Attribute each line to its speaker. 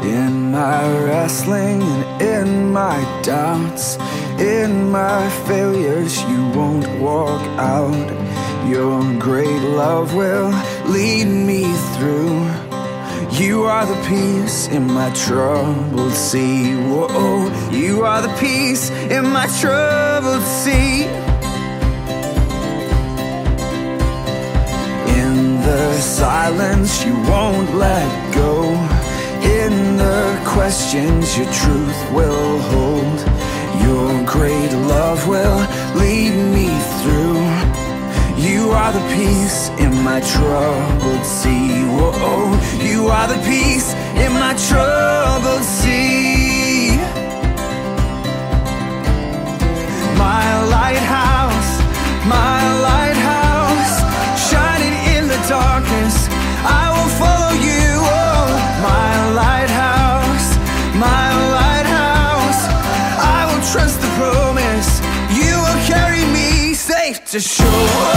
Speaker 1: In my wrestling and in my doubts, in my failures, you won't walk out. Your great love will lead me through. You are the peace in my troubled sea. Whoa, you are the peace in my troubled sea. In the silence, you won't let go. In the questions, your truth will hold. Your great love will lead me through. You are the peace in my troubled sea. Whoa, you are the peace in my troubled sea. My lighthouse, shining in the darkness, I will follow you. Oh, my lighthouse, I will trust the promise. You will carry me safe to shore.